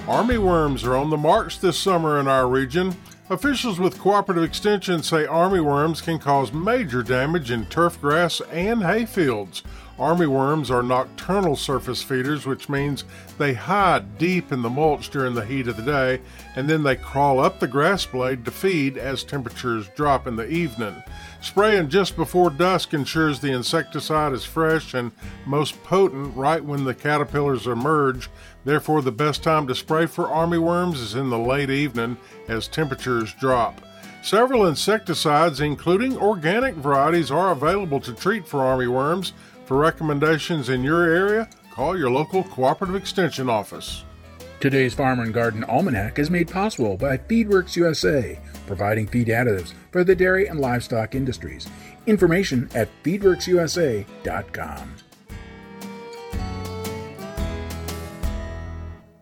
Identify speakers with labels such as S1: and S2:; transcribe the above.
S1: Armyworms are on the march this summer in our region. Officials with Cooperative Extension say armyworms can cause major damage in turf grass and hay fields. Armyworms are nocturnal surface feeders, which means they hide deep in the mulch during the heat of the day, and then they crawl up the grass blade to feed as temperatures drop in the evening. Spraying just before dusk ensures the insecticide is fresh and most potent right when the caterpillars emerge. Therefore, the best time to spray for armyworms is in the late evening as temperatures drop. Several insecticides, including organic varieties, are available to treat for armyworms. For recommendations in your area, call your local Cooperative Extension office.
S2: Today's Farm and Garden Almanac is made possible by Feedworks USA, providing feed additives for the dairy and livestock industries. Information at feedworksusa.com.